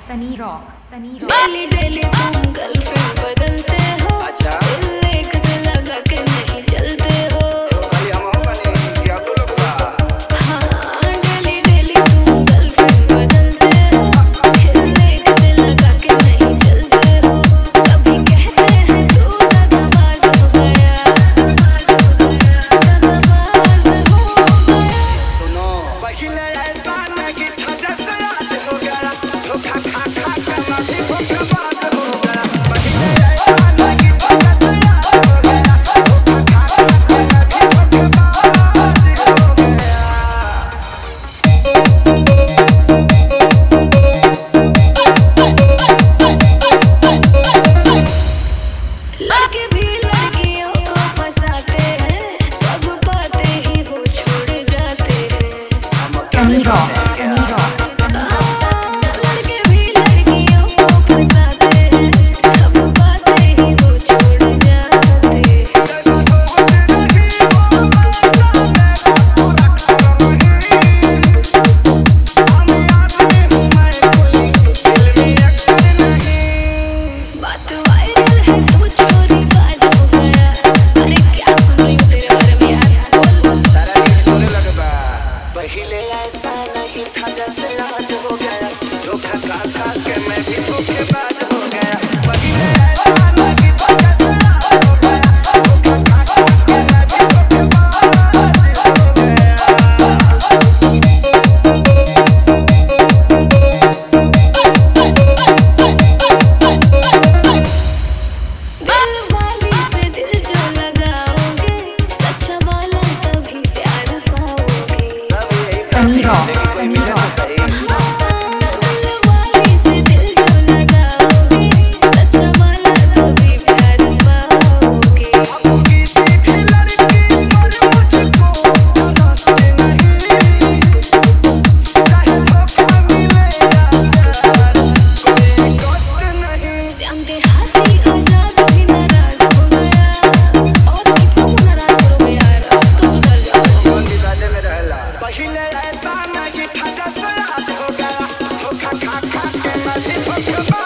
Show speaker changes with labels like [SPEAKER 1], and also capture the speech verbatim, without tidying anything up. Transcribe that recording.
[SPEAKER 1] सनी rock sunny rock.
[SPEAKER 2] Daily daily तुम girlfriend बदलते हो,
[SPEAKER 3] अच्छा
[SPEAKER 2] दिल एक से लगा के नहीं चलते हो।
[SPEAKER 3] खाली हम हम बने कि आप लोग बा
[SPEAKER 2] हाँ डेली डेली तुम गर्लफ्रेंड बदलते हो, दिल एक से लगा के नहीं चलते हो। सभी कहते हैं तू सदाबाज हो गया, सदाबाज हो गया।
[SPEAKER 3] सुनो पहले ऐसा नहीं था जैसे आज हो गया धोखा खा खा के मैं भी धोखेबाज हो गया। पहले ऐसा नहीं था जैसे आज हो गया धोखा खा खा के मैं भी धोखेबाज हो गया।
[SPEAKER 2] लड़के भी लड़कियों को फंसाते हैं, सब बातें ही वो छोड़ जाते हैं।
[SPEAKER 1] Sunny rock sunny rock.
[SPEAKER 2] लड़के भी लड़कियों को फंसाते हैं, सब बातें ही वो छोड़ जाते हैं। बात वायरल है तू चोरी बाज हो गया। अरे क्या सुन रही हूँ तेरे बारे में यार, बोल।
[SPEAKER 3] सारा दिन सोने लगे बा पहले ऐसा नहीं था जैसे आज हो गया धोखा खा खा के मैं भी धोखेबाज हो गया। पहले ऐसा नहीं था जैसे आज हो गया धोखा खा खा के मैं भी धोखेबाज हो गया।
[SPEAKER 2] दिल वाली से दिल जो लगाओगे, सच्चा वाला तभी प्यार पाओगे।
[SPEAKER 3] सब यही
[SPEAKER 1] सनी रॉक
[SPEAKER 3] लेकिन कोई मिले तो सही।
[SPEAKER 2] दिल वाली से दिल जो लगाओगे, सच्चा वाला तभी प्यार पाओगे।
[SPEAKER 3] किसी भी लड़की पर मुझको तरसते नहीं चाहे धोखा मिले या प्यार कोई कष्ट नहीं।
[SPEAKER 2] श्याम देहाती आजाद भी नाराज हो गया, और कितना नाराज करोगे यार, अब तो सुधर जाओ।
[SPEAKER 3] कौन विवादे में रहला पहले ऐसा नहीं था जैसे आज हो गया धोखा खा खा के मैं भी धोखेबाज